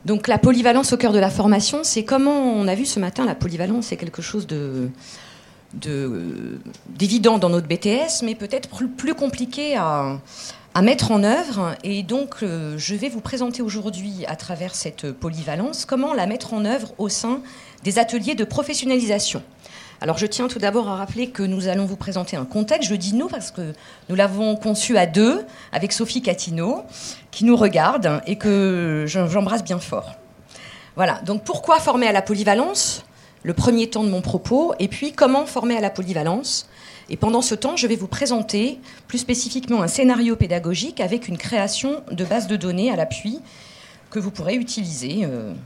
Donc la polyvalence au cœur de la formation, c'est comment on a vu ce matin, la polyvalence c'est quelque chose d'évident dans notre BTS, mais peut-être plus compliqué à mettre en œuvre. Et donc je vais vous présenter aujourd'hui, à travers cette polyvalence, comment la mettre en œuvre au sein des ateliers de professionnalisation. Alors je tiens tout d'abord à rappeler que nous allons vous présenter un contexte. Je dis nous parce que nous l'avons conçu à deux avec Sophie Catineau, qui nous regarde et que j'embrasse bien fort. Voilà, donc pourquoi former à la polyvalence ? Le premier temps de mon propos, et puis comment former à la polyvalence ? Et pendant ce temps, je vais vous présenter plus spécifiquement un scénario pédagogique avec une création de base de données à l'appui que vous pourrez utiliser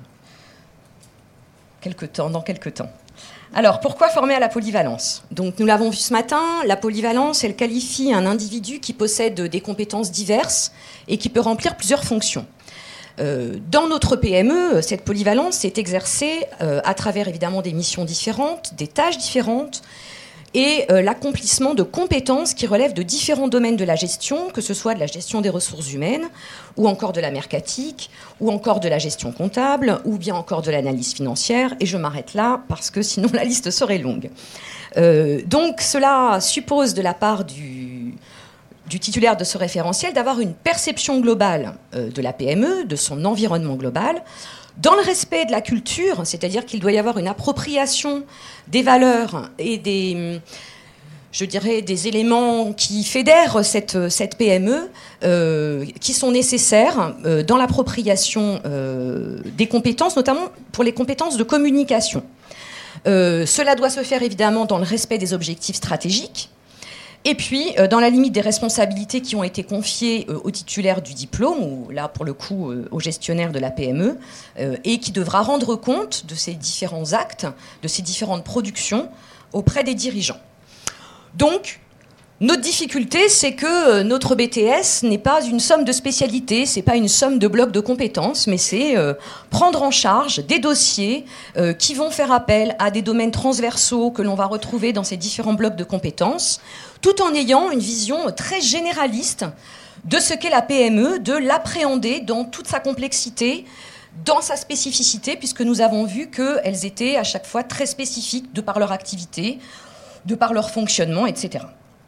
dans quelques temps. Alors, pourquoi former à la polyvalence ? Donc, nous l'avons vu ce matin, la polyvalence, elle qualifie un individu qui possède des compétences diverses et qui peut remplir plusieurs fonctions. Dans notre PME, cette polyvalence s'est exercée à travers évidemment des missions différentes, des tâches différentes et l'accomplissement de compétences qui relèvent de différents domaines de la gestion, que ce soit de la gestion des ressources humaines, ou encore de la mercatique, ou encore de la gestion comptable, ou bien encore de l'analyse financière. Et je m'arrête là parce que sinon la liste serait longue. Donc cela suppose de la part du titulaire de ce référentiel d'avoir une perception globale de la PME, de son environnement global, dans le respect de la culture, c'est-à-dire qu'il doit y avoir une appropriation des valeurs et des éléments qui fédèrent cette PME, qui sont nécessaires dans l'appropriation des compétences, notamment pour les compétences de communication. Cela doit se faire évidemment dans le respect des objectifs stratégiques, et puis, dans la limite des responsabilités qui ont été confiées au titulaire du diplôme, ou là, pour le coup, au gestionnaire de la PME, et qui devra rendre compte de ces différents actes, de ces différentes productions auprès des dirigeants. Donc, notre difficulté, c'est que notre BTS n'est pas une somme de spécialités, c'est pas une somme de blocs de compétences, mais c'est prendre en charge des dossiers qui vont faire appel à des domaines transversaux que l'on va retrouver dans ces différents blocs de compétences, tout en ayant une vision très généraliste de ce qu'est la PME, de l'appréhender dans toute sa complexité, dans sa spécificité, puisque nous avons vu qu'elles étaient à chaque fois très spécifiques de par leur activité, de par leur fonctionnement, etc.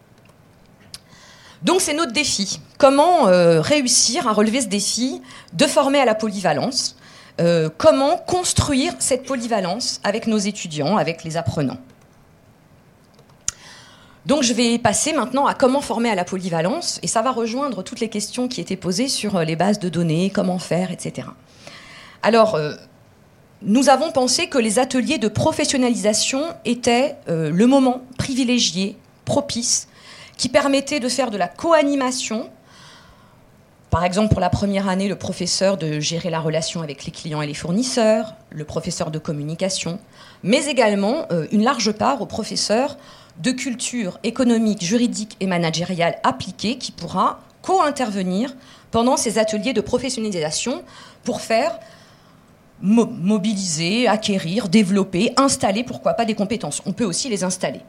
Donc c'est notre défi. Comment réussir à relever ce défi de former à la polyvalence ? Comment construire cette polyvalence avec nos étudiants, avec les apprenants ? Donc je vais passer maintenant à comment former à la polyvalence, et ça va rejoindre toutes les questions qui étaient posées sur les bases de données, comment faire, etc. Alors, nous avons pensé que les ateliers de professionnalisation étaient le moment privilégié, propice, qui permettait de faire de la co-animation. Par exemple, pour la première année, le professeur de gérer la relation avec les clients et les fournisseurs, le professeur de communication, mais également une large part au professeur de culture économique, juridique et managériale appliquée qui pourra co-intervenir pendant ces ateliers de professionnalisation pour faire mobiliser, acquérir, développer, installer, pourquoi pas, des compétences. On peut aussi les installer.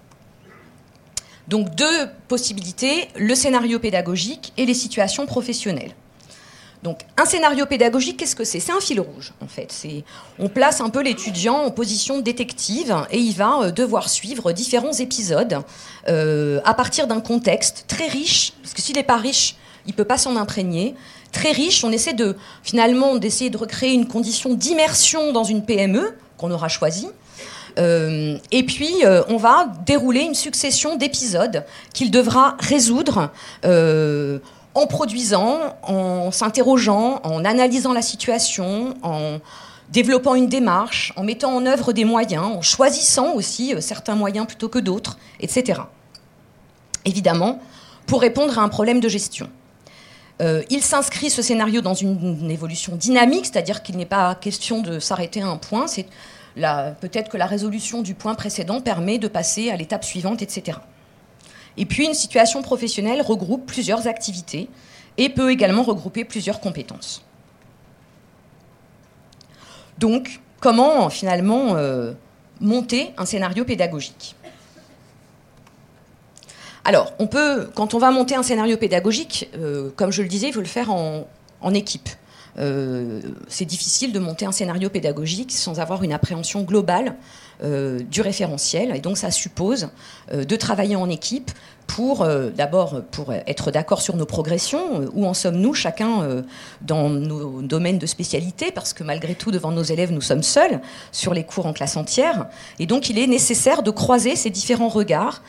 Donc deux possibilités, le scénario pédagogique et les situations professionnelles. Donc un scénario pédagogique, qu'est-ce que c'est ? C'est un fil rouge, en fait. On place un peu l'étudiant en position détective et il va devoir suivre différents épisodes à partir d'un contexte très riche, parce que s'il n'est pas riche, il ne peut pas s'en imprégner. Très riche, on essaie d'essayer de recréer une condition d'immersion dans une PME qu'on aura choisie. Et puis, on va dérouler une succession d'épisodes qu'il devra résoudre en produisant, en s'interrogeant, en analysant la situation, en développant une démarche, en mettant en œuvre des moyens, en choisissant aussi certains moyens plutôt que d'autres, etc. Évidemment, pour répondre à un problème de gestion. Il s'inscrit, ce scénario, dans une évolution dynamique, c'est-à-dire qu'il n'est pas question de s'arrêter à un point, peut-être que la résolution du point précédent permet de passer à l'étape suivante, etc. Et puis, une situation professionnelle regroupe plusieurs activités et peut également regrouper plusieurs compétences. Donc, comment, finalement, monter un scénario pédagogique ? Alors, quand on va monter un scénario pédagogique, comme je le disais, il faut le faire en équipe. c'est difficile de monter un scénario pédagogique sans avoir une appréhension globale du référentiel. Et donc ça suppose de travailler en équipe pour d'abord pour être d'accord sur nos progressions, où en sommes-nous chacun dans nos domaines de spécialité, parce que malgré tout devant nos élèves nous sommes seuls sur les cours en classe entière, et donc il est nécessaire de croiser ces différents regards,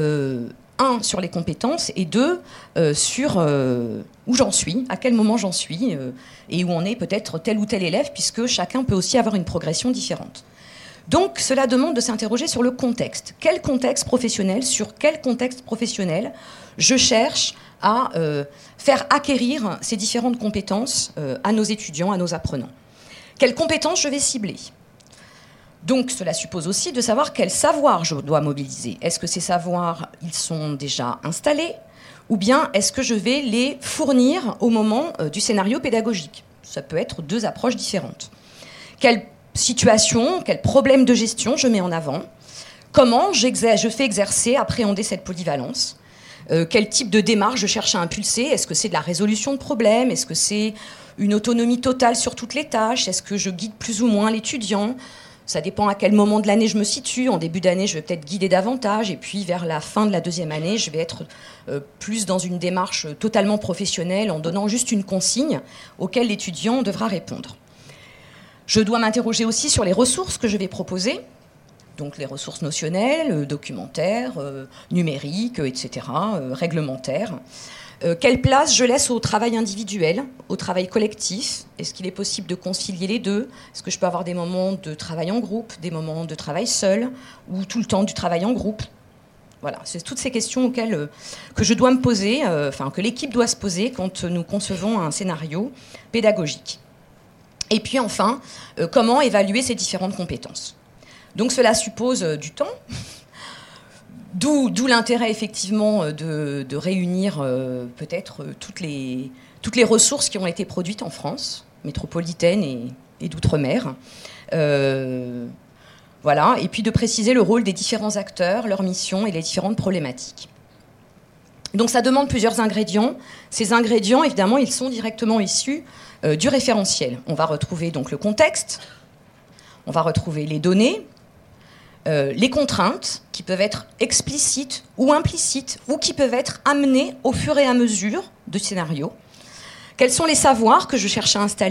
un sur les compétences et deux sur où j'en suis, à quel moment j'en suis et où en est peut-être tel ou tel élève, puisque chacun peut aussi avoir une progression différente. Donc, cela demande de s'interroger sur le contexte. Quel contexte professionnel, sur quel contexte professionnel je cherche à faire acquérir ces différentes compétences à nos étudiants, à nos apprenants. Quelles compétences je vais cibler ? Donc, cela suppose aussi de savoir quels savoirs je dois mobiliser. Est-ce que ces savoirs, ils sont déjà installés ? Ou bien est-ce que je vais les fournir au moment du scénario pédagogique ? Ça peut être deux approches différentes. Quelle situation, quel problème de gestion je mets en avant, comment je fais exercer, appréhender cette polyvalence, quel type de démarche je cherche à impulser, est-ce que c'est de la résolution de problèmes, est-ce que c'est une autonomie totale sur toutes les tâches, est-ce que je guide plus ou moins l'étudiant, ça dépend à quel moment de l'année je me situe, en début d'année je vais peut-être guider davantage, et puis vers la fin de la deuxième année je vais être plus dans une démarche totalement professionnelle en donnant juste une consigne auquel l'étudiant devra répondre. Je dois m'interroger aussi sur les ressources que je vais proposer, donc les ressources notionnelles, documentaires, numériques, etc., réglementaires. Quelle place je laisse au travail individuel, au travail collectif ? Est-ce qu'il est possible de concilier les deux ? Est-ce que je peux avoir des moments de travail en groupe, des moments de travail seul, ou tout le temps du travail en groupe ? Voilà, c'est toutes ces questions auxquelles que je dois me poser, que l'équipe doit se poser quand nous concevons un scénario pédagogique. Et puis enfin, comment évaluer ces différentes compétences. Donc cela suppose du temps, d'où l'intérêt effectivement de réunir peut-être toutes les ressources qui ont été produites en France, métropolitaine et d'outre-mer. Voilà, et puis de préciser le rôle des différents acteurs, leurs missions et les différentes problématiques. Donc ça demande plusieurs ingrédients. Ces ingrédients, évidemment, ils sont directement issus du référentiel. On va retrouver donc le contexte, on va retrouver les données, les contraintes qui peuvent être explicites ou implicites ou qui peuvent être amenées au fur et à mesure du scénario. Quels sont les savoirs que je cherche à installer ?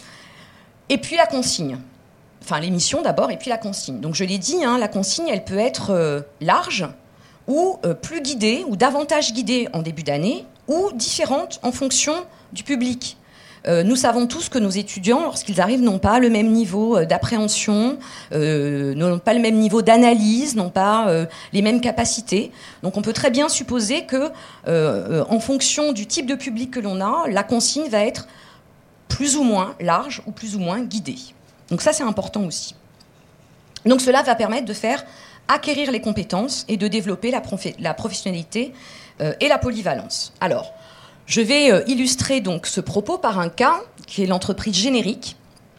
Et puis la consigne. Enfin, les missions d'abord et puis la consigne. Donc je l'ai dit, la consigne, elle peut être large ou plus guidée ou davantage guidée en début d'année ou différente en fonction du public. Nous savons tous que nos étudiants, lorsqu'ils arrivent, n'ont pas le même niveau d'appréhension, n'ont pas le même niveau d'analyse, n'ont pas les mêmes capacités. Donc on peut très bien supposer que, en fonction du type de public que l'on a, la consigne va être plus ou moins large ou plus ou moins guidée. Donc ça, c'est important aussi. Donc cela va permettre de faire acquérir les compétences et de développer la professionnalité et la polyvalence. Alors, je vais illustrer donc ce propos par un cas qui est l'entreprise Générique.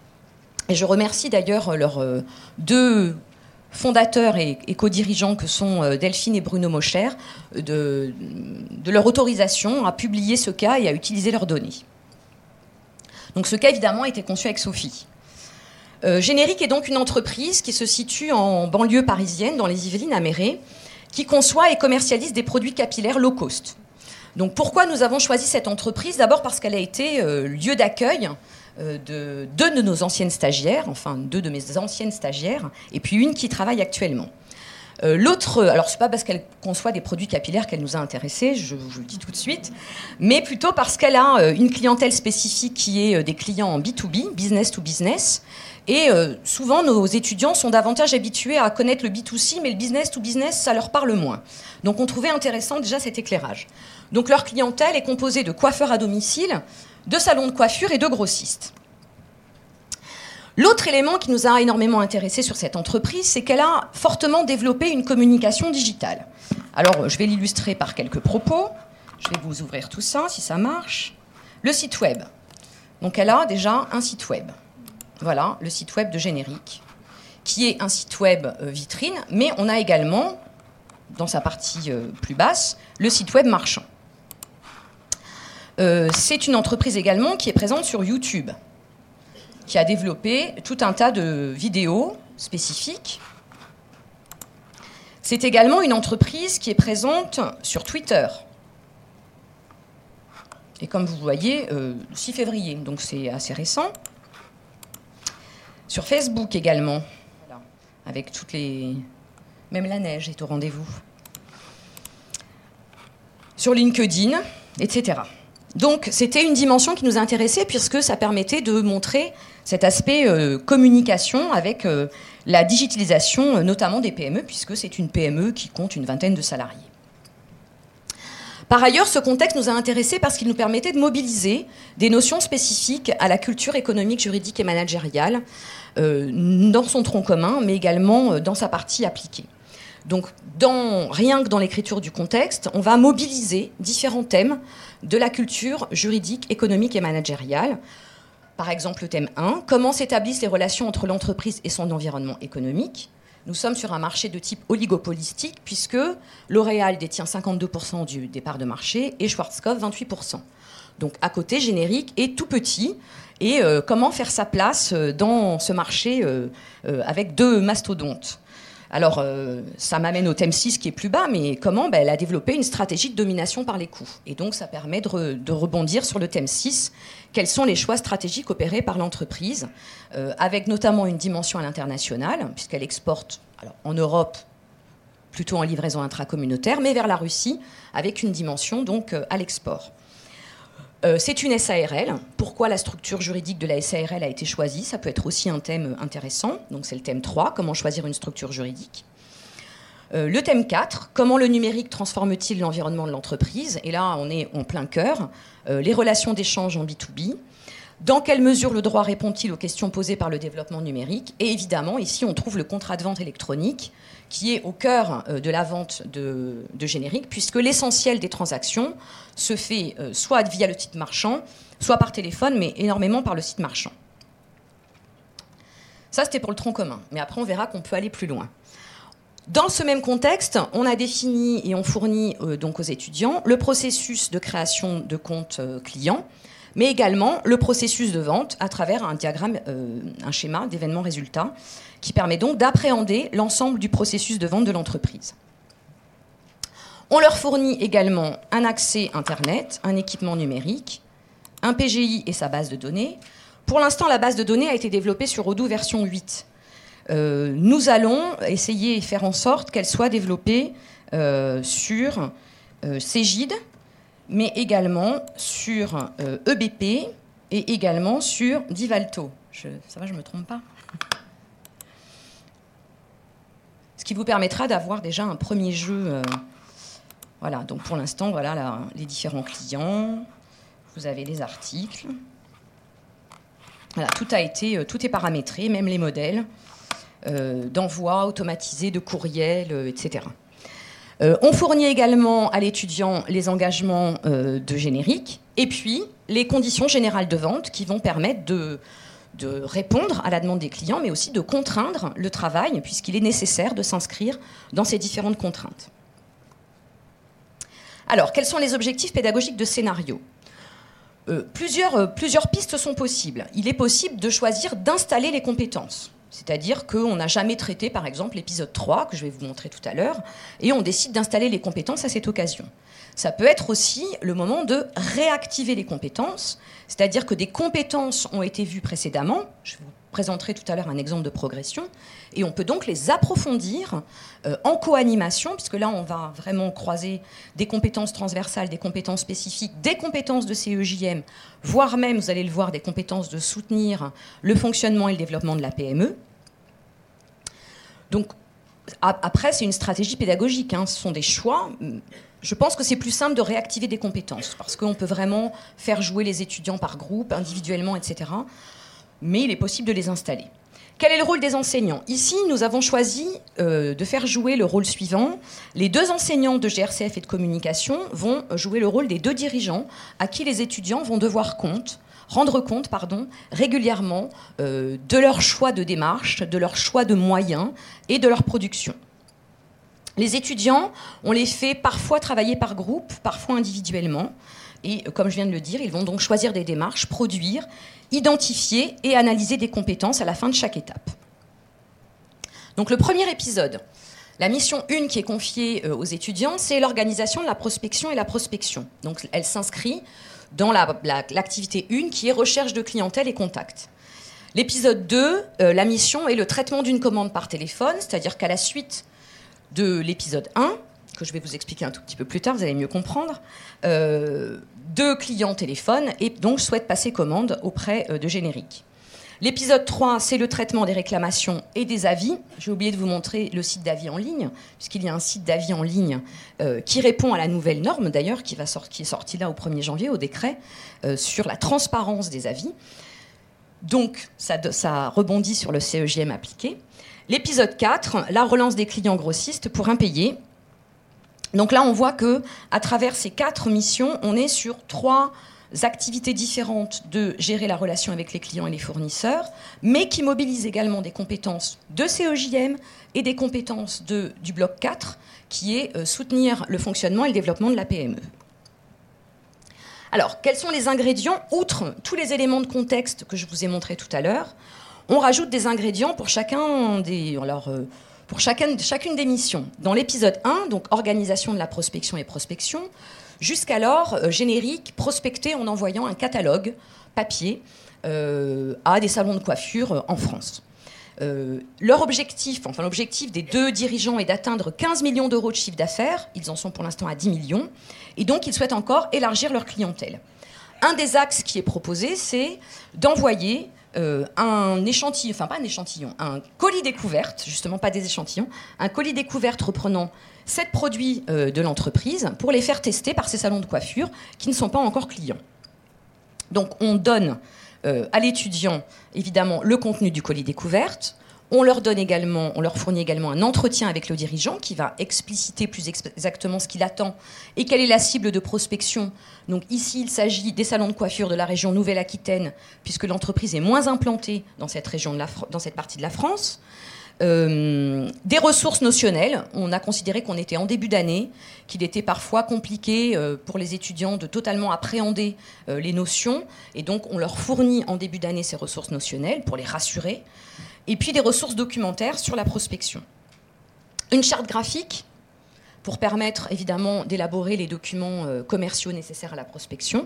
Et je remercie d'ailleurs leurs deux fondateurs et co-dirigeants que sont Delphine et Bruno Mocher de leur autorisation à publier ce cas et à utiliser leurs données. Donc ce cas évidemment a été conçu avec Sophie. Générique est donc une entreprise qui se situe en banlieue parisienne, dans les Yvelines à Méret, qui conçoit et commercialise des produits capillaires low cost. Donc pourquoi nous avons choisi cette entreprise ? D'abord parce qu'elle a été lieu d'accueil de deux de nos anciennes stagiaires, enfin deux de mes anciennes stagiaires, et puis une qui travaille actuellement. L'autre, alors c'est pas parce qu'elle conçoit des produits capillaires qu'elle nous a intéressés, je vous le dis tout de suite, mais plutôt parce qu'elle a une clientèle spécifique qui est des clients en B2B, business to business, et souvent nos étudiants sont davantage habitués à connaître le B2C, mais le business to business, ça leur parle moins. Donc on trouvait intéressant déjà cet éclairage. Donc leur clientèle est composée de coiffeurs à domicile, de salons de coiffure et de grossistes. L'autre élément qui nous a énormément intéressés sur cette entreprise, c'est qu'elle a fortement développé une communication digitale. Alors, je vais l'illustrer par quelques propos. Je vais vous ouvrir tout ça, si ça marche. Le site web. Donc, elle a déjà un site web. Voilà, le site web de Générique, qui est un site web vitrine, mais on a également, dans sa partie plus basse, le site web marchand. C'est une entreprise également qui est présente sur YouTube, qui a développé tout un tas de vidéos spécifiques. C'est également une entreprise qui est présente sur Twitter. Et comme vous voyez, 6 février, donc c'est assez récent. Sur Facebook également, voilà, avec toutes les... Même la neige est au rendez-vous. Sur LinkedIn, etc. Donc c'était une dimension qui nous intéressait puisque ça permettait de montrer cet aspect communication avec la digitalisation, notamment des PME, puisque c'est une PME qui compte une vingtaine de salariés. Par ailleurs, ce contexte nous a intéressés parce qu'il nous permettait de mobiliser des notions spécifiques à la culture économique, juridique et managériale dans son tronc commun, mais également dans sa partie appliquée. Donc, rien que dans l'écriture du contexte, on va mobiliser différents thèmes de la culture juridique, économique et managériale. Par exemple, le thème 1, comment s'établissent les relations entre l'entreprise et son environnement économique. Nous sommes sur un marché de type oligopolistique, puisque L'Oréal détient 52% du départ de marché et Schwarzkopf 28%. Donc, à côté, générique est tout petit. Et comment faire sa place dans ce marché avec 2 mastodontes. Alors, ça m'amène au thème 6 qui est plus bas, mais comment elle a développé une stratégie de domination par les coûts. Et donc, ça permet de rebondir sur le thème 6. Quels sont les choix stratégiques opérés par l'entreprise, avec notamment une dimension à l'international, puisqu'elle exporte en Europe, plutôt en livraison intracommunautaire, mais vers la Russie, avec une dimension donc à l'export. C'est une SARL. Pourquoi la structure juridique de la SARL a été choisie? Ça peut être aussi un thème intéressant. Donc c'est le thème 3, comment choisir une structure juridique. Le thème 4, comment le numérique transforme-t-il l'environnement de l'entreprise? Et là, on est en plein cœur. Les relations d'échange en B2B. Dans quelle mesure le droit répond-il aux questions posées par le développement numérique? Et évidemment, ici, on trouve le contrat de vente électronique, qui est au cœur de la vente de générique, puisque l'essentiel des transactions se fait soit via le site marchand, soit par téléphone, mais énormément par le site marchand. Ça, c'était pour le tronc commun. Mais après, on verra qu'on peut aller plus loin. Dans ce même contexte, on a défini et on fournit donc aux étudiants le processus de création de compte client, mais également le processus de vente à travers un diagramme, un schéma d'événements résultats, qui permet donc d'appréhender l'ensemble du processus de vente de l'entreprise. On leur fournit également un accès Internet, un équipement numérique, un PGI et sa base de données. Pour l'instant, la base de données a été développée sur Odoo version 8. Nous allons essayer et faire en sorte qu'elle soit développée sur Cegid, mais également sur EBP et également sur Divalto. Ça va, je ne me trompe pas? Ce qui vous permettra d'avoir déjà un premier jeu. Voilà, donc pour l'instant, voilà les différents clients. Vous avez les articles. Voilà, tout est paramétré, même les modèles d'envoi automatisé de courriel, etc. On fournit également à l'étudiant les engagements de générique et puis les conditions générales de vente qui vont permettre de répondre à la demande des clients, mais aussi de contraindre le travail, puisqu'il est nécessaire de s'inscrire dans ces différentes contraintes. Alors, quels sont les objectifs pédagogiques de scénario? Plusieurs pistes sont possibles. Il est possible de choisir d'installer les compétences. C'est-à-dire qu'on n'a jamais traité, par exemple, l'épisode 3, que je vais vous montrer tout à l'heure, et on décide d'installer les compétences à cette occasion. Ça peut être aussi le moment de réactiver les compétences, c'est-à-dire que des compétences ont été vues précédemment, je vous présenterai tout à l'heure un exemple de progression, et on peut donc les approfondir en co-animation, puisque là on va vraiment croiser des compétences transversales, des compétences spécifiques, des compétences de CEJM, voire même, vous allez le voir, des compétences de soutenir le fonctionnement et le développement de la PME. Donc après, c'est une stratégie pédagogique, hein, ce sont des choix. Je pense que c'est plus simple de réactiver des compétences, parce qu'on peut vraiment faire jouer les étudiants par groupe, individuellement, etc. Mais il est possible de les installer. Quel est le rôle des enseignants? Ici, nous avons choisi de faire jouer le rôle suivant. Les 2 enseignants de GRCF et de communication vont jouer le rôle des 2 dirigeants à qui les étudiants vont devoir rendre compte régulièrement de leur choix de démarche, de leur choix de moyens et de leur production. Les étudiants, on les fait parfois travailler par groupe, parfois individuellement, Et comme je viens de le dire, ils vont donc choisir des démarches, produire, identifier et analyser des compétences à la fin de chaque étape. Donc le premier épisode, la mission 1 qui est confiée aux étudiants, c'est l'organisation de la prospection et la prospection. Donc elle s'inscrit dans l'activité 1 qui est recherche de clientèle et contact. L'épisode 2, la mission est le traitement d'une commande par téléphone, c'est-à-dire qu'à la suite de l'épisode 1, que je vais vous expliquer un tout petit peu plus tard, vous allez mieux comprendre, deux clients téléphonent et donc souhaitent passer commande auprès de Générique. L'épisode 3, c'est le traitement des réclamations et des avis. J'ai oublié de vous montrer le site d'avis en ligne, puisqu'il y a un site d'avis en ligne qui répond à la nouvelle norme, d'ailleurs, qui est sortie là au 1er janvier, au décret, sur la transparence des avis. Donc, ça rebondit sur le CEJM appliqué. L'épisode 4, la relance des clients grossistes pour impayés. Donc là, on voit qu'à travers ces 4 missions, on est sur 3 activités différentes de gérer la relation avec les clients et les fournisseurs, mais qui mobilisent également des compétences de CEJM et des compétences du bloc 4, qui est soutenir le fonctionnement et le développement de la PME. Alors, quels sont les ingrédients? Outre tous les éléments de contexte que je vous ai montrés tout à l'heure, on rajoute des ingrédients pour chacune des missions. Dans l'épisode 1, donc organisation de la prospection et prospection, jusqu'alors, Générique prospectait en envoyant un catalogue papier à des salons de coiffure en France. L'objectif des 2 dirigeants est d'atteindre 15 millions d'euros de chiffre d'affaires. Ils en sont pour l'instant à 10 millions. Et donc, ils souhaitent encore élargir leur clientèle. Un des axes qui est proposé, c'est d'envoyer un colis découverte, justement pas des échantillons, un colis découverte reprenant 7 produits de l'entreprise pour les faire tester par ces salons de coiffure qui ne sont pas encore clients. Donc on donne à l'étudiant évidemment le contenu du colis découverte. On leur fournit également un entretien avec le dirigeant qui va expliciter plus exactement ce qu'il attend et quelle est la cible de prospection. Donc ici, il s'agit des salons de coiffure de la région Nouvelle-Aquitaine, puisque l'entreprise est moins implantée dans cette partie de la France. Des ressources notionnelles. On a considéré qu'on était en début d'année, qu'il était parfois compliqué pour les étudiants de totalement appréhender les notions. Et donc, on leur fournit en début d'année ces ressources notionnelles pour les rassurer. Et puis des ressources documentaires sur la prospection. Une charte graphique pour permettre évidemment d'élaborer les documents commerciaux nécessaires à la prospection.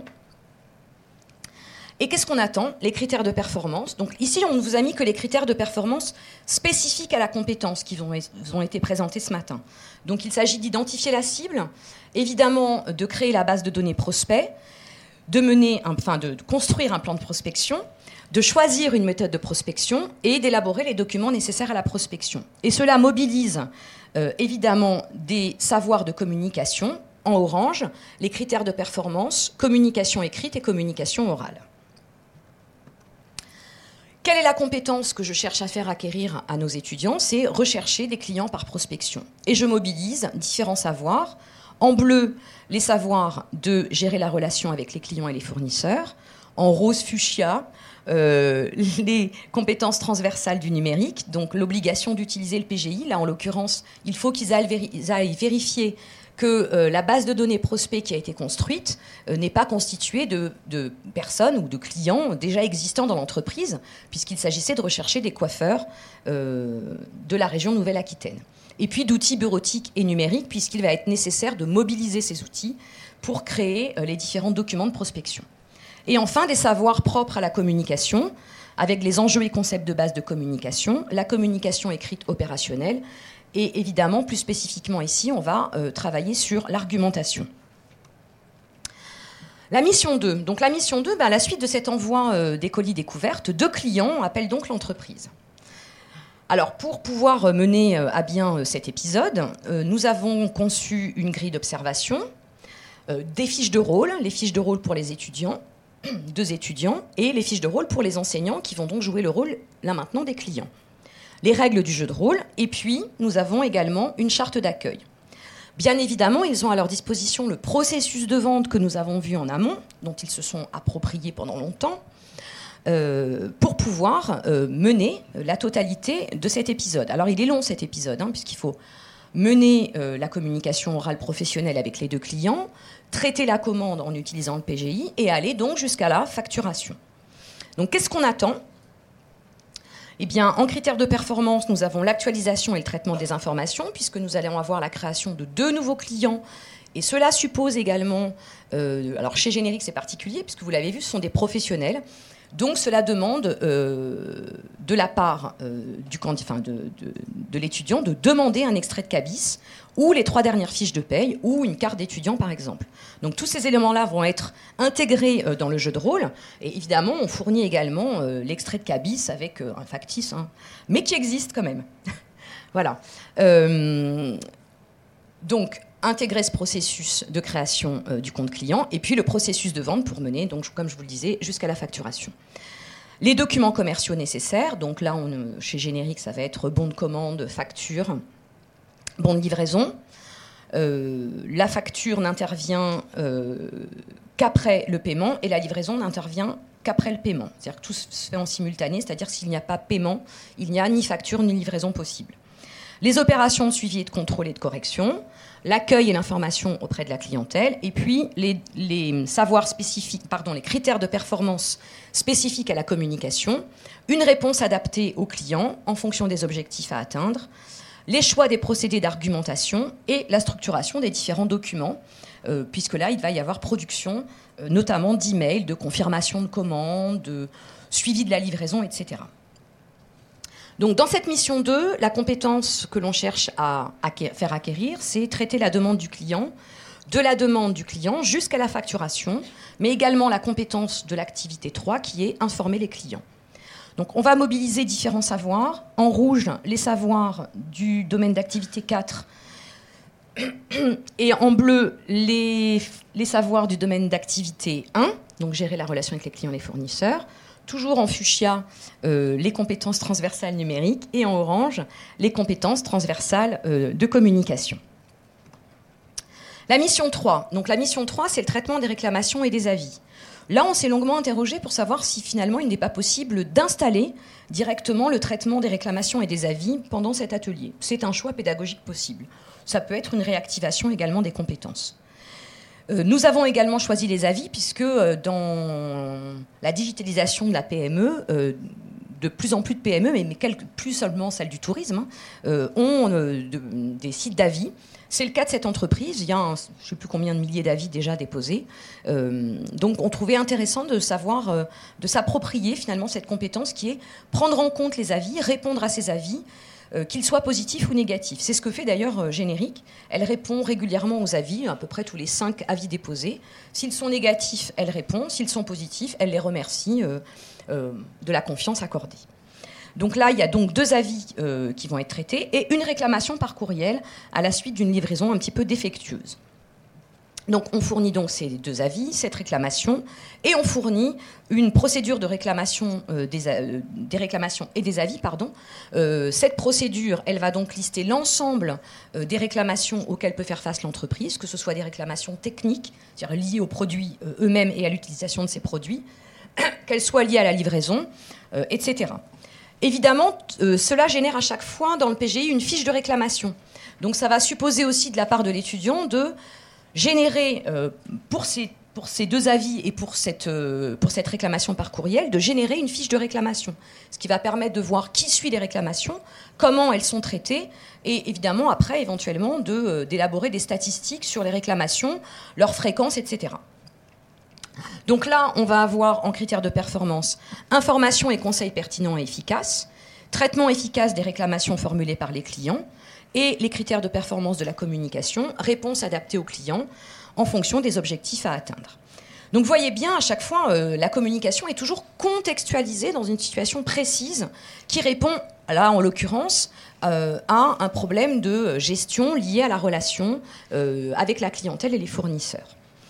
Et qu'est-ce qu'on attend? Les critères de performance. Donc ici, on ne vous a mis que les critères de performance spécifiques à la compétence qui ont été présentés ce matin. Donc il s'agit d'identifier la cible, évidemment de créer la base de données prospects, de construire un plan de prospection, de choisir une méthode de prospection et d'élaborer les documents nécessaires à la prospection. Et cela mobilise évidemment des savoirs de communication en orange, les critères de performance, communication écrite et communication orale. Quelle est la compétence que je cherche à faire acquérir à nos étudiants? C'est rechercher des clients par prospection. Et je mobilise différents savoirs. En bleu, les savoirs de gérer la relation avec les clients et les fournisseurs. En rose fuchsia, les compétences transversales du numérique, donc l'obligation d'utiliser le PGI. Là, en l'occurrence, il faut qu'ils aillent vérifier que la base de données prospect qui a été construite n'est pas constituée de personnes ou de clients déjà existants dans l'entreprise, puisqu'il s'agissait de rechercher des coiffeurs de la région Nouvelle-Aquitaine. Et puis d'outils bureautiques et numériques, puisqu'il va être nécessaire de mobiliser ces outils pour créer les différents documents de prospection. Et enfin, des savoirs propres à la communication, avec les enjeux et concepts de base de communication, la communication écrite opérationnelle, et évidemment, plus spécifiquement ici, on va travailler sur l'argumentation. La mission 2. Donc la mission 2, à la suite de cet envoi des colis découvertes, 2 clients appellent donc l'entreprise. Alors, pour pouvoir mener à bien cet épisode, nous avons conçu une grille d'observation, des fiches de rôle, les fiches de rôle pour les étudiants, 2 étudiants, et les fiches de rôle pour les enseignants qui vont donc jouer le rôle, là maintenant, des clients. Les règles du jeu de rôle, et puis nous avons également une charte d'accueil. Bien évidemment, ils ont à leur disposition le processus de vente que nous avons vu en amont, dont ils se sont appropriés pendant longtemps, pour pouvoir mener la totalité de cet épisode. Alors il est long cet épisode, puisqu'il faut mener la communication orale professionnelle avec les deux clients, traiter la commande en utilisant le PGI et aller donc jusqu'à la facturation. Donc qu'est-ce qu'on attend ? Eh bien, en critères de performance, nous avons l'actualisation et le traitement des informations, puisque nous allons avoir la création de 2 nouveaux clients. Et cela suppose également, alors chez Générique c'est particulier, puisque vous l'avez vu, ce sont des professionnels. Donc cela demande de la part de l'étudiant de demander un extrait de CABIS ou les 3 dernières fiches de paye ou une carte d'étudiant par exemple. Donc tous ces éléments-là vont être intégrés dans le jeu de rôle et évidemment on fournit également l'extrait de CABIS avec un factice, hein, mais qui existe quand même. Voilà. Donc intégrer ce processus de création du compte client et puis le processus de vente pour mener, donc, comme je vous le disais, jusqu'à la facturation. Les documents commerciaux nécessaires, donc là, chez Générique, ça va être bon de commande, facture, bon de livraison. La facture n'intervient qu'après le paiement et la livraison n'intervient qu'après le paiement. C'est-à-dire que tout se fait en simultané, c'est-à-dire que s'il n'y a pas paiement, il n'y a ni facture ni livraison possible. Les opérations de suivi et de contrôle et de correction, l'accueil et l'information auprès de la clientèle, et puis les savoirs spécifiques, les critères de performance spécifiques à la communication, une réponse adaptée aux clients en fonction des objectifs à atteindre, les choix des procédés d'argumentation et la structuration des différents documents, puisque là, il va y avoir production, notamment d'emails, de confirmation de commandes, de suivi de la livraison, etc. Donc, dans cette mission 2, la compétence que l'on cherche à faire acquérir, c'est traiter la demande du client, de la demande du client jusqu'à la facturation, mais également la compétence de l'activité 3 qui est informer les clients. Donc, on va mobiliser différents savoirs. En rouge, les savoirs du domaine d'activité 4 et en bleu, les savoirs du domaine d'activité 1, donc gérer la relation avec les clients et les fournisseurs. Toujours en fuchsia, les compétences transversales numériques et en orange, les compétences transversales de communication. La mission 3. Donc la mission 3, c'est le traitement des réclamations et des avis. Là, on s'est longuement interrogé pour savoir si finalement il n'est pas possible d'installer directement le traitement des réclamations et des avis pendant cet atelier. C'est un choix pédagogique possible. Ça peut être une réactivation également des compétences. Nous avons également choisi les avis puisque dans la digitalisation de la PME, de plus en plus de PME, mais plus seulement celles du tourisme, ont des sites d'avis. C'est le cas de cette entreprise. Il y a je ne sais plus combien de milliers d'avis déjà déposés. Donc on trouvait intéressant de savoir, de s'approprier finalement cette compétence qui est prendre en compte les avis, répondre à ces avis, qu'ils soient positifs ou négatifs. C'est ce que fait d'ailleurs Générique. Elle répond régulièrement aux avis, à peu près tous les 5 avis déposés. S'ils sont négatifs, elle répond. S'ils sont positifs, elle les remercie de la confiance accordée. Donc là, il y a donc 2 avis qui vont être traités et une réclamation par courriel à la suite d'une livraison un petit peu défectueuse. Donc on fournit donc ces 2 avis, cette réclamation, et on fournit une procédure de réclamation des réclamations et des avis. Cette procédure, elle va donc lister l'ensemble des réclamations auxquelles peut faire face l'entreprise, que ce soit des réclamations techniques, c'est-à-dire liées aux produits eux-mêmes et à l'utilisation de ces produits, qu'elles soient liées à la livraison, etc. Évidemment, cela génère à chaque fois dans le PGI une fiche de réclamation. Donc ça va supposer aussi de la part de l'étudiant de générer, pour ces 2 avis et pour cette réclamation par courriel, de générer une fiche de réclamation. Ce qui va permettre de voir qui suit les réclamations, comment elles sont traitées, et évidemment, après, éventuellement, d'élaborer des statistiques sur les réclamations, leur fréquence, etc. Donc là, on va avoir en critères de performance information et conseils pertinents et efficaces, traitement efficace des réclamations formulées par les clients et les critères de performance de la communication, réponse adaptée aux clients en fonction des objectifs à atteindre. Donc vous voyez bien, à chaque fois, la communication est toujours contextualisée dans une situation précise qui répond, là en l'occurrence, à un problème de gestion lié à la relation avec la clientèle et les fournisseurs.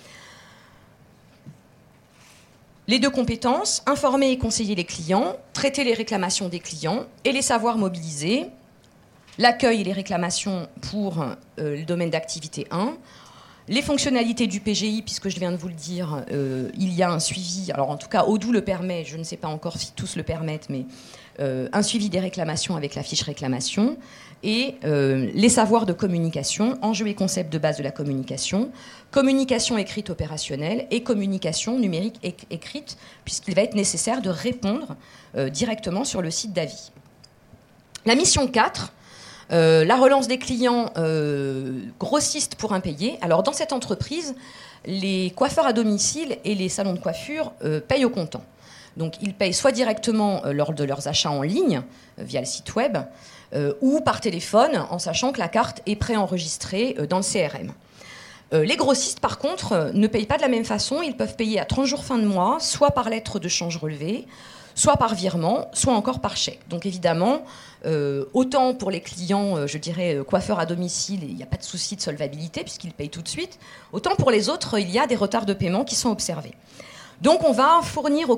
Les 2 compétences, informer et conseiller les clients, traiter les réclamations des clients et les savoirs mobilisés, l'accueil et les réclamations pour le domaine d'activité 1, Les fonctionnalités du PGI, puisque je viens de vous le dire, il y a un suivi, alors en tout cas Odoo le permet, je ne sais pas encore si tous le permettent, mais un suivi des réclamations avec la fiche réclamation, et les savoirs de communication, enjeux et concepts de base de la communication écrite opérationnelle et communication numérique écrite, puisqu'il va être nécessaire de répondre directement sur le site d'avis. La mission 4, la relance des clients grossistes pour impayés. Alors dans cette entreprise, les coiffeurs à domicile et les salons de coiffure payent au comptant. Donc ils payent soit directement lors de leurs achats en ligne, via le site web, ou par téléphone, en sachant que la carte est préenregistrée dans le CRM. Les grossistes, par contre, ne payent pas de la même façon. Ils peuvent payer à 30 jours fin de mois, soit par lettre de change relevée, soit par virement, soit encore par chèque. Donc évidemment, autant pour les clients, je dirais, coiffeurs à domicile, il n'y a pas de souci de solvabilité puisqu'ils payent tout de suite, autant pour les autres, il y a des retards de paiement qui sont observés. Donc on va fournir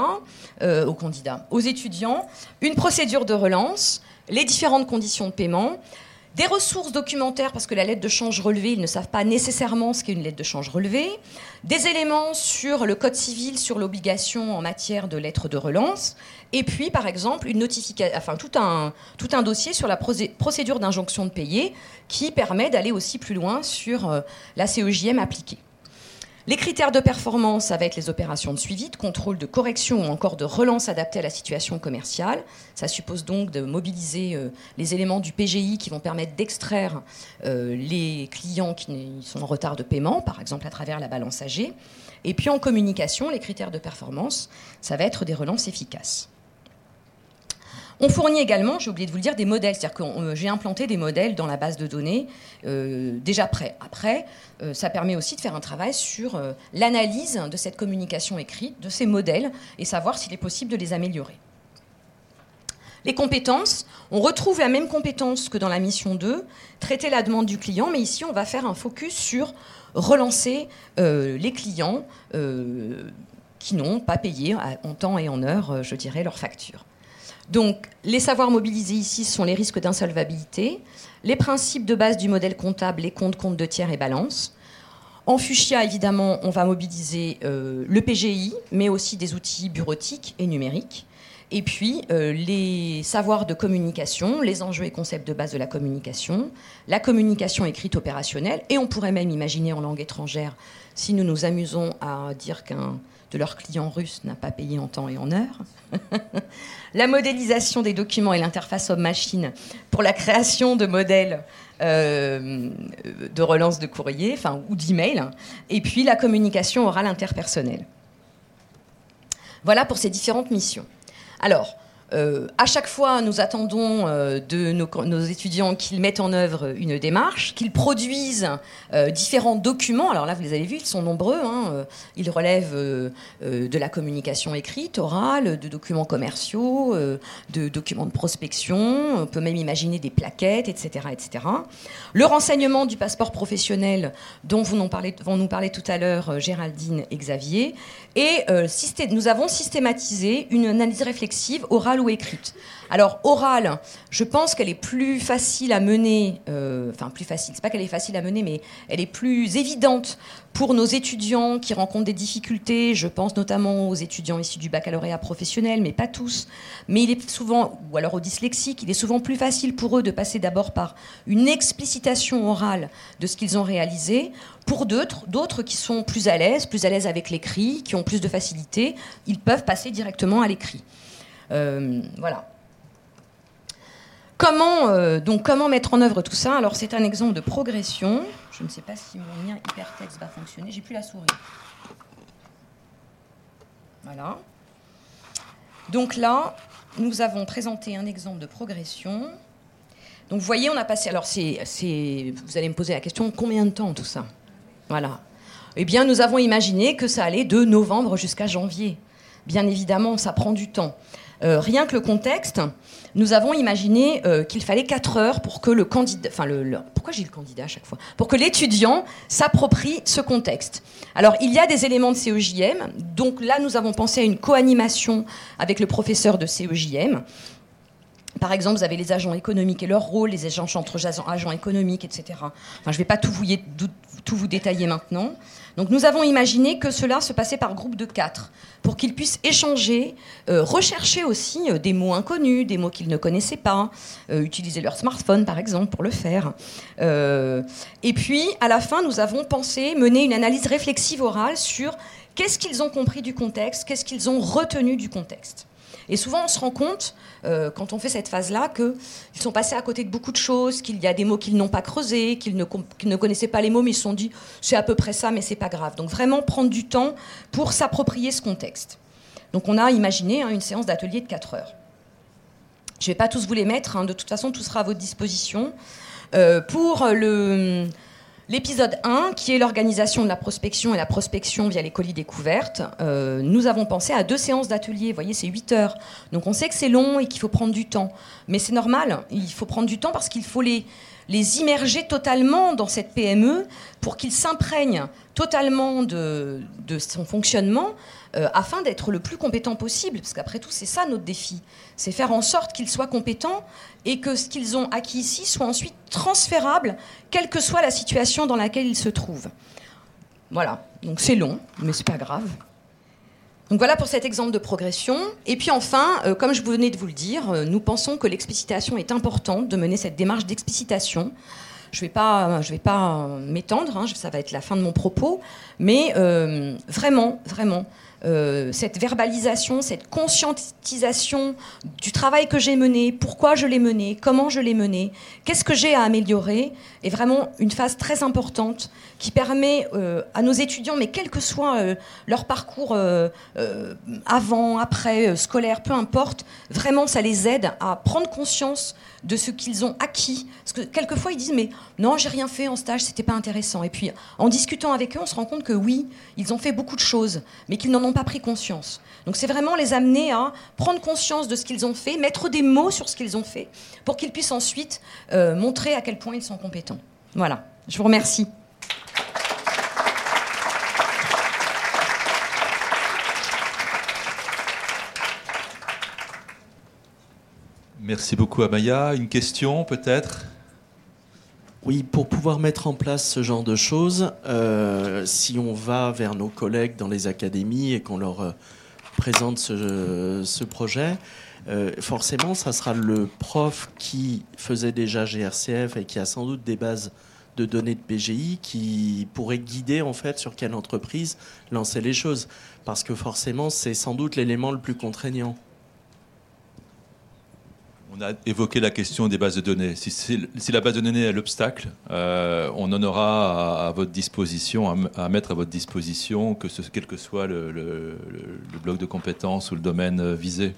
aux étudiants, une procédure de relance, les différentes conditions de paiement, des ressources documentaires, parce que la lettre de change relevée, ils ne savent pas nécessairement ce qu'est une lettre de change relevée, des éléments sur le code civil, sur l'obligation en matière de lettre de relance, et puis, par exemple, une notification, enfin, tout un dossier sur la procédure d'injonction de payer qui permet d'aller aussi plus loin sur la CEJM appliquée. Les critères de performance, ça va être les opérations de suivi, de contrôle, de correction ou encore de relance adaptée à la situation commerciale. Ça suppose donc de mobiliser les éléments du PGI qui vont permettre d'extraire les clients qui sont en retard de paiement, par exemple à travers la balance AG. Et puis en communication, les critères de performance, ça va être des relances efficaces. On fournit également, j'ai oublié de vous le dire, des modèles. C'est-à-dire que j'ai implanté des modèles dans la base de données déjà prêts. Après, ça permet aussi de faire un travail sur l'analyse de cette communication écrite, de ces modèles, et savoir s'il est possible de les améliorer. Les compétences, on retrouve la même compétence que dans la mission 2, traiter la demande du client, mais ici, on va faire un focus sur relancer les clients qui n'ont pas payé en temps et en heure, je dirais, leurs factures. Donc, les savoirs mobilisés ici sont les risques d'insolvabilité, les principes de base du modèle comptable, les comptes de tiers et balance. En fuchsia, évidemment, on va mobiliser le PGI, mais aussi des outils bureautiques et numériques. Et puis, les savoirs de communication, les enjeux et concepts de base de la communication écrite opérationnelle, et on pourrait même imaginer en langue étrangère, si nous nous amusons à dire qu'un de leurs clients russes n'a pas payé en temps et en heure. La modélisation des documents et l'interface homme-machine pour la création de modèles de relance de courrier, ou d'email, et puis la communication orale interpersonnelle. Voilà pour ces différentes missions. Alors, à chaque fois, nous attendons de nos étudiants qu'ils mettent en œuvre une démarche, qu'ils produisent différents documents. Alors là, vous les avez vus, ils sont nombreux. Ils relèvent de la communication écrite, orale, de documents commerciaux, de documents de prospection. On peut même imaginer des plaquettes, etc., etc. Le renseignement du passeport professionnel dont vont nous parler tout à l'heure Géraldine et Xavier. Et nous avons systématisé une analyse réflexive orale ou écrite. Alors, orale, je pense qu'elle est plus facile à mener, plus facile, c'est pas qu'elle est facile à mener, mais elle est plus évidente pour nos étudiants qui rencontrent des difficultés. Je pense notamment aux étudiants issus du baccalauréat professionnel, mais pas tous. Mais il est souvent, ou alors aux dyslexiques, il est souvent plus facile pour eux de passer d'abord par une explicitation orale de ce qu'ils ont réalisé. Pour d'autres qui sont plus à l'aise avec l'écrit, qui ont plus de facilité, ils peuvent passer directement à l'écrit. Voilà. Comment mettre en œuvre tout ça? Alors, c'est un exemple de progression. Je ne sais pas si mon lien hypertexte va fonctionner. J'ai plus la souris. Voilà. Donc là, nous avons présenté un exemple de progression. Donc, vous voyez, on a passé... Alors, vous allez me poser la question, combien de temps tout ça? Voilà. Eh bien, nous avons imaginé que ça allait de novembre jusqu'à janvier. Bien évidemment, ça prend du temps. Rien que le contexte, nous avons imaginé qu'il fallait 4 heures pour que le candidat... pourquoi j'ai le candidat à chaque fois? Pour que l'étudiant s'approprie ce contexte. Alors, il y a des éléments de CEJM. Donc là, nous avons pensé à une co-animation avec le professeur de CEJM. Par exemple, vous avez les agents économiques et leur rôle, les échanges entre agents économiques, etc. Enfin, je ne vais pas tout tout vous détailler maintenant. Donc nous avons imaginé que cela se passait par groupe de 4, pour qu'ils puissent échanger, rechercher aussi des mots inconnus, des mots qu'ils ne connaissaient pas, utiliser leur smartphone par exemple pour le faire. Et puis à la fin, nous avons pensé mener une analyse réflexive orale sur qu'est-ce qu'ils ont compris du contexte, qu'est-ce qu'ils ont retenu du contexte. Et souvent, on se rend compte, quand on fait cette phase-là, qu'ils sont passés à côté de beaucoup de choses, qu'il y a des mots qu'ils n'ont pas creusés, qu'ils ne connaissaient pas les mots, mais ils se sont dit « c'est à peu près ça, mais c'est pas grave ». Donc vraiment prendre du temps pour s'approprier ce contexte. Donc on a imaginé une séance d'atelier de 4 heures. Je ne vais pas tous vous les mettre, de toute façon, tout sera à votre disposition. Pour l'épisode 1, qui est l'organisation de la prospection et la prospection via les colis découvertes, nous avons pensé à 2 séances d'atelier. Vous voyez, c'est 8 heures. Donc on sait que c'est long et qu'il faut prendre du temps. Mais c'est normal, il faut prendre du temps parce qu'il faut les immerger totalement dans cette PME pour qu'ils s'imprègnent totalement de son fonctionnement afin d'être le plus compétent possible. Parce qu'après tout, c'est ça notre défi. C'est faire en sorte qu'ils soient compétents et que ce qu'ils ont acquis ici soit ensuite transférable, quelle que soit la situation dans laquelle ils se trouvent. Voilà, donc c'est long, mais c'est pas grave. Donc voilà pour cet exemple de progression. Et puis enfin, comme je venais de vous le dire, nous pensons que l'explicitation est importante, de mener cette démarche d'explicitation. Je vais pas m'étendre, ça va être la fin de mon propos, mais vraiment, cette verbalisation, cette conscientisation du travail que j'ai mené, pourquoi je l'ai mené, comment je l'ai mené, qu'est-ce que j'ai à améliorer, est vraiment une phase très importante qui permet à nos étudiants, mais quel que soit leur parcours avant, après, scolaire, peu importe, vraiment ça les aide à prendre conscience de ce qu'ils ont acquis. Parce que quelquefois ils disent mais non, j'ai rien fait en stage, c'était pas intéressant. Et puis en discutant avec eux, on se rend compte que oui, ils ont fait beaucoup de choses, mais qu'ils n'en ont pas pris conscience. Donc c'est vraiment les amener à prendre conscience de ce qu'ils ont fait, mettre des mots sur ce qu'ils ont fait, pour qu'ils puissent ensuite montrer à quel point ils sont compétents. Voilà, je vous remercie. Merci beaucoup Amaya. Une question peut-être ? Oui, pour pouvoir mettre en place ce genre de choses, si on va vers nos collègues dans les académies et qu'on leur présente ce projet, forcément, ça sera le prof qui faisait déjà GRCF et qui a sans doute des bases de données de PGI qui pourrait guider en fait sur quelle entreprise lancer les choses. Parce que forcément, c'est sans doute l'élément le plus contraignant. On a évoqué la question des bases de données. Si la base de données est l'obstacle, on en aura à votre disposition, à mettre à votre disposition, quel que soit le bloc de compétences ou le domaine visé.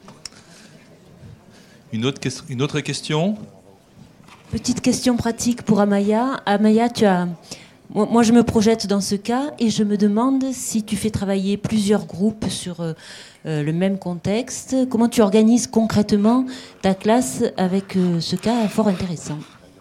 Une autre question ? Petite question pratique pour Amaya. Amaya, moi, je me projette dans ce cas et je me demande si tu fais travailler plusieurs groupes sur le même contexte. Comment tu organises concrètement ta classe avec ce cas fort intéressant ?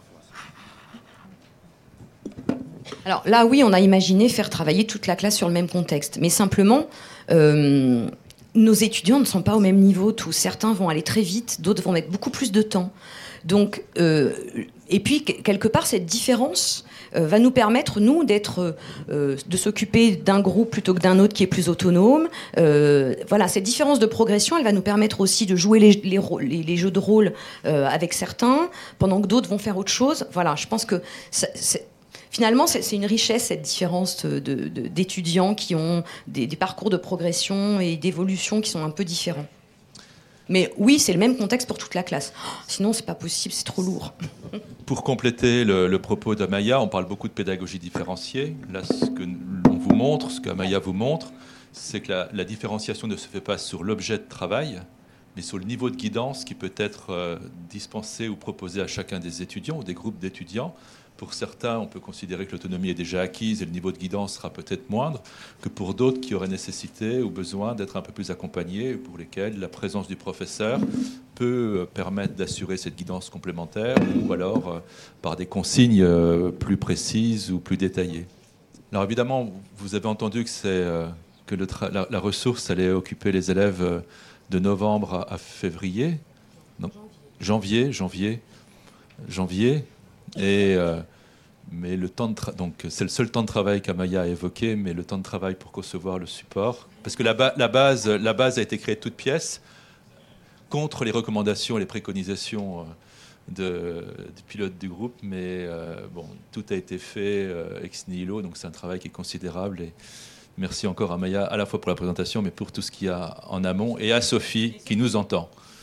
Alors là, oui, on a imaginé faire travailler toute la classe sur le même contexte. Mais simplement, nos étudiants ne sont pas au même niveau tous. Certains vont aller très vite, d'autres vont mettre beaucoup plus de temps. Donc, et puis, quelque part, cette différence va nous permettre, nous, de s'occuper d'un groupe plutôt que d'un autre qui est plus autonome. Voilà, cette différence de progression, elle va nous permettre aussi de jouer les jeux de rôle avec certains, pendant que d'autres vont faire autre chose. Voilà, je pense que finalement, c'est une richesse, cette différence d'étudiants qui ont des parcours de progression et d'évolution qui sont un peu différents. Mais oui, c'est le même contexte pour toute la classe. Sinon, c'est pas possible, c'est trop lourd. Pour compléter le propos d'Amaya, on parle beaucoup de pédagogie différenciée. Là, ce que l'on vous montre, ce qu'Amaya vous montre, c'est que la différenciation ne se fait pas sur l'objet de travail, mais sur le niveau de guidance qui peut être dispensé ou proposé à chacun des étudiants ou des groupes d'étudiants. Pour certains, on peut considérer que l'autonomie est déjà acquise et le niveau de guidance sera peut-être moindre que pour d'autres qui auraient nécessité ou besoin d'être un peu plus accompagnés, pour lesquels la présence du professeur peut permettre d'assurer cette guidance complémentaire ou alors par des consignes plus précises ou plus détaillées. Alors évidemment, vous avez entendu que la ressource allait occuper les élèves de novembre à février. Non, janvier. Et Mais donc c'est le seul temps de travail qu'Amaya a évoqué, mais le temps de travail pour concevoir le support, parce que la base a été créée de toutes pièces contre les recommandations et les préconisations du pilote du groupe, mais tout a été fait ex nihilo, donc c'est un travail qui est considérable. Et merci encore à Maya, à la fois pour la présentation, mais pour tout ce qu'il y a en amont, et à Sophie qui nous entend.